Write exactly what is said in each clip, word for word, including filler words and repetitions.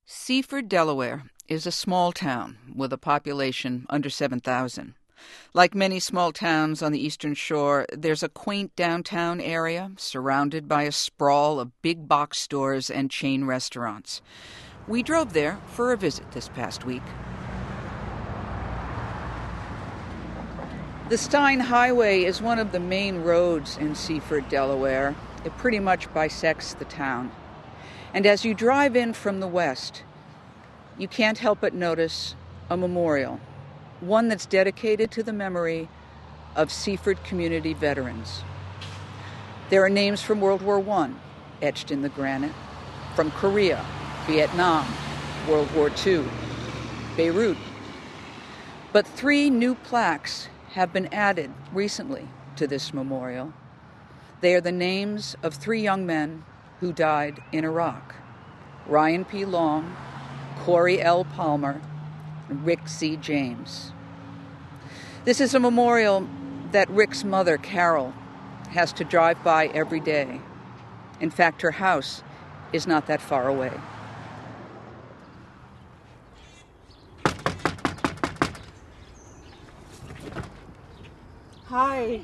Seaford, Delaware, is a small town with a population under seven thousand. Like many small towns on the Eastern Shore, there's a quaint downtown area surrounded by a sprawl of big box stores and chain restaurants. We drove there for a visit this past week. The Stein Highway is one of the main roads in Seaford, Delaware. It pretty much bisects the town. And as you drive in from the west, you can't help but notice a memorial, one that's dedicated to the memory of Seaford community veterans. There are names from World War One etched in the granite, from Korea, Vietnam, World War Two, Beirut. But three new plaques have been added recently to this memorial. They are the names of three young men who died in Iraq: Ryan P. Long, Corey L. Palmer, and Rick C. James. This is a memorial that Rick's mother, Carol, has to drive by every day. In fact, her house is not that far away. Hi.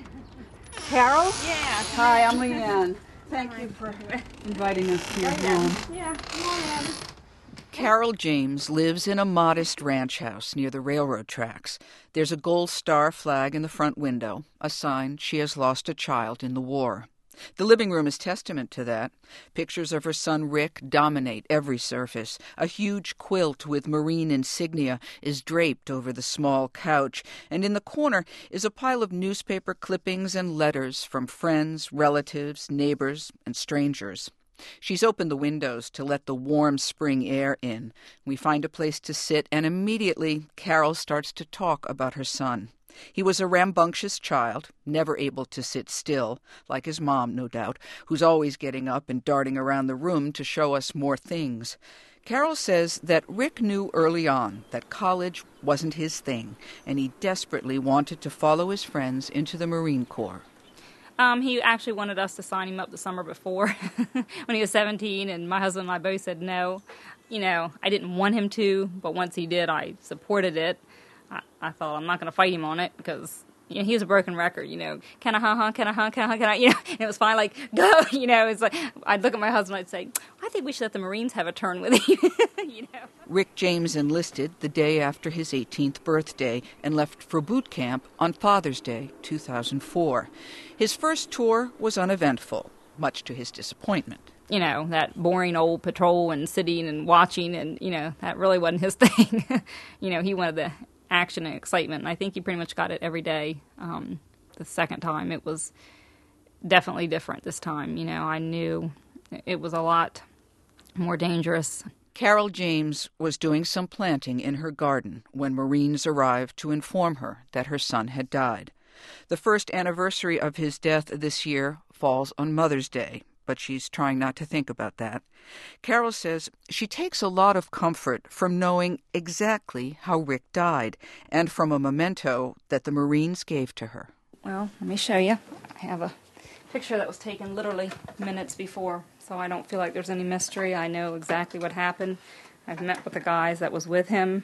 Carol? Yeah. Hi, I'm Leanne. Thank you for inviting us to your home. Yeah, come on in. Carol James lives in a modest ranch house near the railroad tracks. There's a gold star flag in the front window, a sign she has lost a child in the war. The living room is testament to that. Pictures of her son Rick dominate every surface. A huge quilt with Marine insignia is draped over the small couch, and in the corner is a pile of newspaper clippings and letters from friends, relatives, neighbors, and strangers. She's opened the windows to let the warm spring air in. We find a place to sit, and immediately Carol starts to talk about her son. He was a rambunctious child, never able to sit still, like his mom, no doubt, who's always getting up and darting around the room to show us more things. Carol says that Rick knew early on that college wasn't his thing, and he desperately wanted to follow his friends into the Marine Corps. Um, he actually wanted us to sign him up the summer before when he was seventeen, and my husband and I both said no. You know, I didn't want him to, but once he did, I supported it. I, I thought, I'm not going to fight him on it because, you know, he was a broken record, you know. Can I, huh, huh, can I, huh, can I, can I, you know. And it was fine, like, go, you know. It's like, I'd look at my husband and I'd say, I think we should let the Marines have a turn with him, you know. Rick James enlisted the day after his eighteenth birthday and left for boot camp on Father's Day, two thousand four. His first tour was uneventful, much to his disappointment. You know, that boring old patrol and sitting and watching, and, you know, that really wasn't his thing. You know, he wanted the action and excitement, and I think he pretty much got it every day. Um, the second time, it was definitely different this time. You know, I knew it was a lot more dangerous. Carol James was doing some planting in her garden when Marines arrived to inform her that her son had died. The first anniversary of his death this year falls on Mother's Day, but she's trying not to think about that. Carol says she takes a lot of comfort from knowing exactly how Rick died and from a memento that the Marines gave to her. Well, let me show you. I have a picture that was taken literally minutes before, so I don't feel like there's any mystery. I know exactly what happened. I've met with the guys that was with him.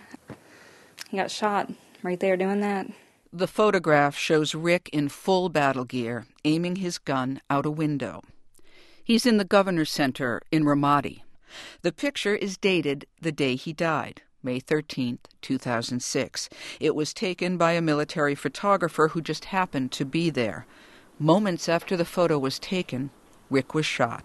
He got shot right there doing that. The photograph shows Rick in full battle gear, aiming his gun out a window. He's in the Governor's Center in Ramadi. The picture is dated the day he died, May thirteenth, two thousand six. It was taken by a military photographer who just happened to be there. Moments after the photo was taken, Rick was shot.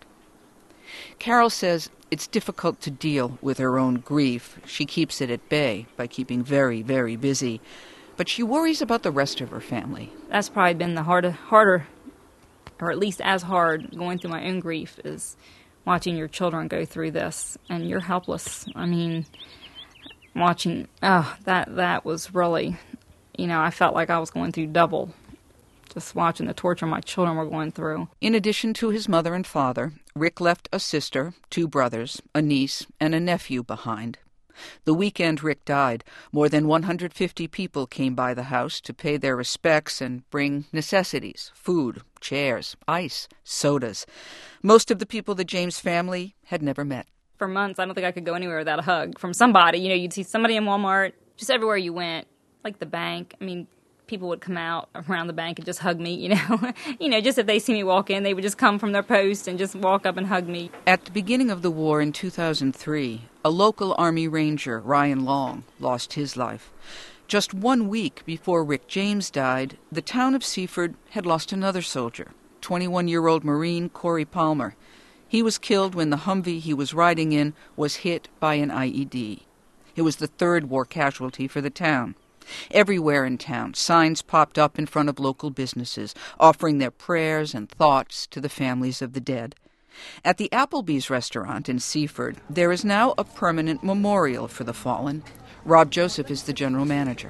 Carol says it's difficult to deal with her own grief. She keeps it at bay by keeping very, very busy. But she worries about the rest of her family. That's probably been the harder, harder, or at least as hard, going through my own grief, is watching your children go through this, and you're helpless. I mean, watching, oh, that, that was really, you know, I felt like I was going through double, just watching the torture my children were going through. In addition to his mother and father, Rick left a sister, two brothers, a niece, and a nephew behind. The weekend Rick died, more than one hundred fifty people came by the house to pay their respects and bring necessities, food, chairs, ice, sodas. Most of the people the James family had never met. For months, I don't think I could go anywhere without a hug from somebody. You know, you'd see somebody in Walmart, just everywhere you went, like the bank. I mean, people would come out around the bank and just hug me, you know. you know, just if they see me walk in, they would just come from their post and just walk up and hug me. At the beginning of the war in two thousand three, a local Army Ranger, Ryan Long, lost his life. Just one week before Rick James died, the town of Seaford had lost another soldier, twenty-one-year-old Marine Corey Palmer. He was killed when the Humvee he was riding in was hit by an I E D. It was the third war casualty for the town. Everywhere in town, signs popped up in front of local businesses, offering their prayers and thoughts to the families of the dead. At the Applebee's restaurant in Seaford, there is now a permanent memorial for the fallen. Rob Joseph is the general manager.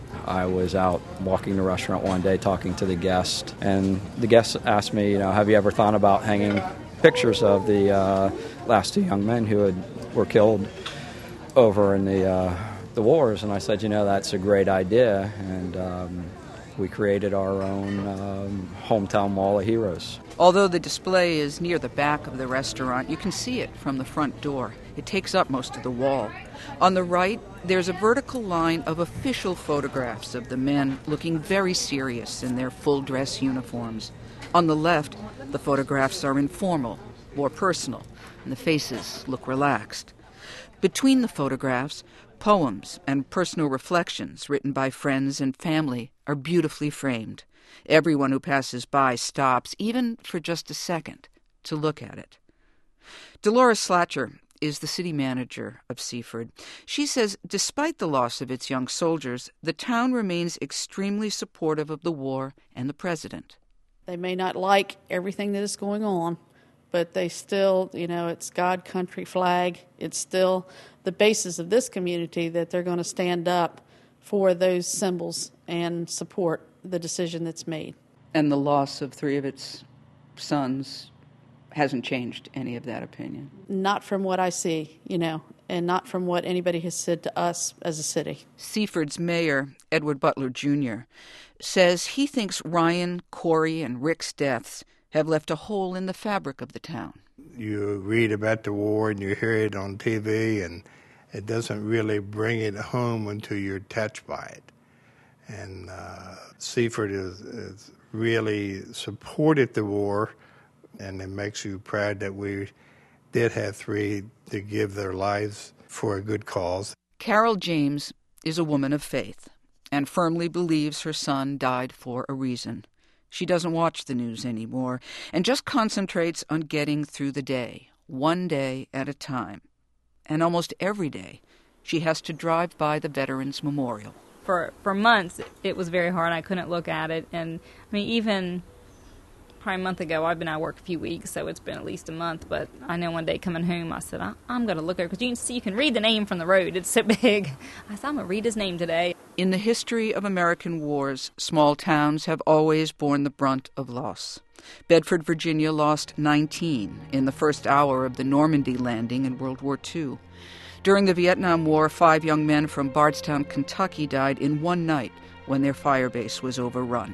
I was out walking the restaurant one day talking to the guest, and the guest asked me, you know, have you ever thought about hanging pictures of the uh, last two young men who had, were killed over in the uh, the wars? And I said, you know, that's a great idea, and um, we created our own um, hometown wall of heroes. Although the display is near the back of the restaurant, you can see it from the front door. It takes up most of the wall. On the right, there's a vertical line of official photographs of the men looking very serious in their full-dress uniforms. On the left, the photographs are informal, more personal, and the faces look relaxed. Between the photographs, poems and personal reflections written by friends and family are beautifully framed. Everyone who passes by stops, even for just a second, to look at it. Dolores Slatcher is the city manager of Seaford. She says despite the loss of its young soldiers, the town remains extremely supportive of the war and the president. They may not like everything that is going on, but they still, you know, it's God, country, flag. It's still the basis of this community that they're going to stand up for those symbols and support the decision that's made. And the loss of three of its sons hasn't changed any of that opinion? Not from what I see, you know, and not from what anybody has said to us as a city. Seaford's mayor, Edward Butler Junior, says he thinks Ryan, Corey, and Rick's deaths have left a hole in the fabric of the town. You read about the war and you hear it on T V, and it doesn't really bring it home until you're touched by it. And uh, Seaford is, is really supported the war, and it makes you proud that we did have three to give their lives for a good cause. Carol James is a woman of faith and firmly believes her son died for a reason. She doesn't watch the news anymore and just concentrates on getting through the day, one day at a time. And almost every day, she has to drive by the Veterans Memorial. For for months, it was very hard. I couldn't look at it. And, I mean, even probably a month ago, I've been out of work a few weeks, so it's been at least a month. But I know one day coming home, I said, I, I'm going to look at it, because you can see, you can read the name from the road. It's so big. I said, I'm going to read his name today. In the history of American wars, small towns have always borne the brunt of loss. Bedford, Virginia lost nineteen in the first hour of the Normandy landing in World War Two. During the Vietnam War, five young men from Bardstown, Kentucky died in one night when their firebase was overrun.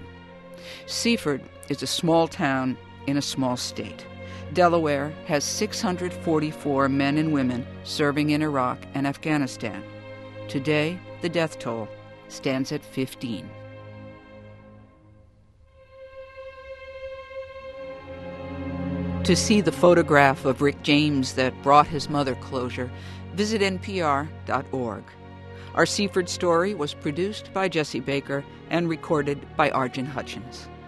Seaford is a small town in a small state. Delaware has six hundred forty-four men and women serving in Iraq and Afghanistan. Today, the death toll stands at fifteen. To see the photograph of Rick James that brought his mother closure, visit N P R dot org. Our Seaford story was produced by Jesse Baker and recorded by Arjun Hutchins.